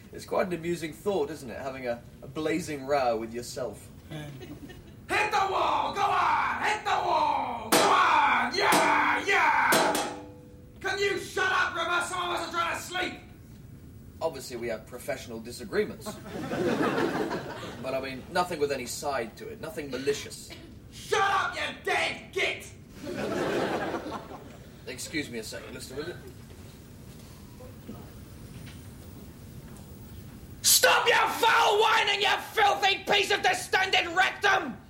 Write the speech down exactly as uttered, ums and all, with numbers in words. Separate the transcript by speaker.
Speaker 1: It's quite an amusing thought, isn't it, having a, a blazing row with yourself.
Speaker 2: Hit the wall! Go on! Hit the wall! Go on! Yeah! Yeah! Can you shut up, Rimmer? Some of us are trying to sleep!
Speaker 1: Obviously, we have professional disagreements. But, I mean, nothing with any side to it. Nothing malicious.
Speaker 2: Shut up, you dead git!
Speaker 1: Excuse me a second, Mister Willett.
Speaker 2: Stop your foul whining, you filthy piece of distended rectum!